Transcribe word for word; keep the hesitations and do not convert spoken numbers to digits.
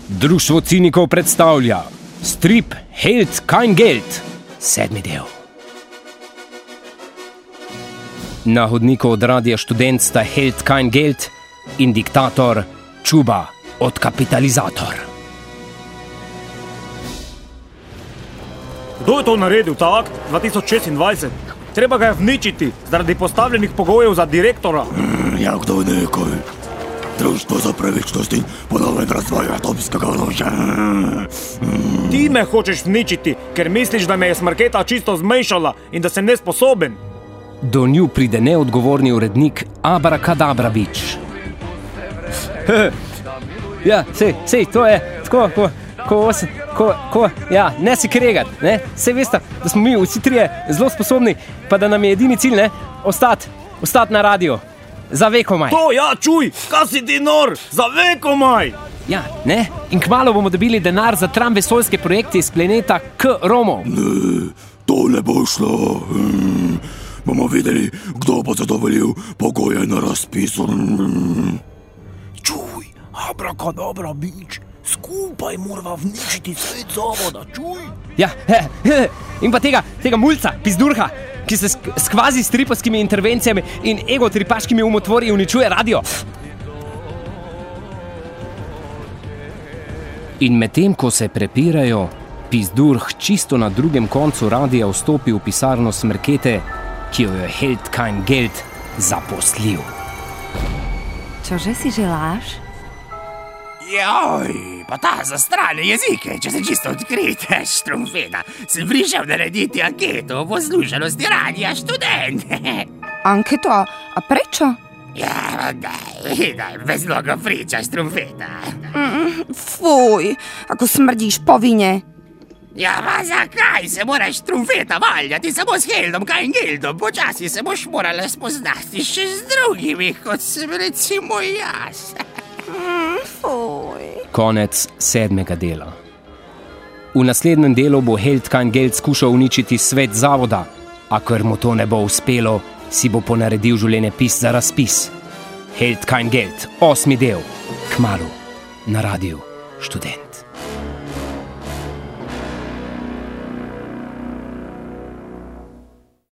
Društvo cinikov predstavlja strip Held kein Geld, sedmi del. Na hodniku od Radia Študent sta Held kein Geld in diktator Čuba od Kapitalizator. Kdo je to naredil, ta akt dva tisoč šestindvajset? Treba ga je vničiti zaradi postavljenih pogojev za direktora. Mm, ja, kdo nekaj? Društvo za pravičnost in ponoven razvoj atomskega orožja. Mm. Ti me hočeš vničiti, ker misliš, da me je smrketa čisto zmešala in da sem nesposoben. Do nju pride neodgovorni urednik Abracadabrabič. Ja, sej, sej, to je tako, ko, ko, osem, ko, ko, ja, ne si kregat, ne, sej veste, da smo mi vsi trije zelo sposobni, pa da nam je edini cilj, ne, ostati, ostati na radiju, za vekomaj. To, ja, čuj, kaj si ti nor, za vekomaj. Ja, ne, in kmalu bomo dobili denar za tram vesoljske projekte iz planeta K Romo. Ne, to ne bo šlo. Hmm. Bomo videli, kdo bo zadovoljil pogoje na razpisu. Hmm. Čuj, Abracadabrabič, skupaj morava vničiti svet zavoda, čuj. Ja, he, he, in pa tega, tega mulca, pizdurha, ki se sk- s kvazi stripovskimi intervencijami in egotripaškimi umotvorji uničuje radio. In medtem, ko se prepirajo, pizdurh čisto na drugem koncu radia vstopi v pisarno smrkete, ki jo je Held kein Geld zaposlil. Čože si želaš? Joj, pa ta za strane jezike, če se čisto odkrite, Štrumfeda. Sem prišel narediti anketo o poslušanosti Radia Študent. Anketo? A prečo? Ja, daj, daj, bez mnogo priča, Štrumfeda. Mm, fuj, ako smrdiš po vine. Ja, pa zakaj se moraš, Štrumfeda, valjati samo s Heldom kein Geldom? Počasi se boš morala spoznati še z drugimi, kot sem recimo jaz. Mm, fuj. Konec sedmega dela. V naslednjem delu bo Held kein Geld skušal uničiti svet zavoda, a ker mu to ne bo uspelo, si bo ponaredil življenjepis za razpis. Held kein Geld, osmi del, kmalu na Radiu Študent.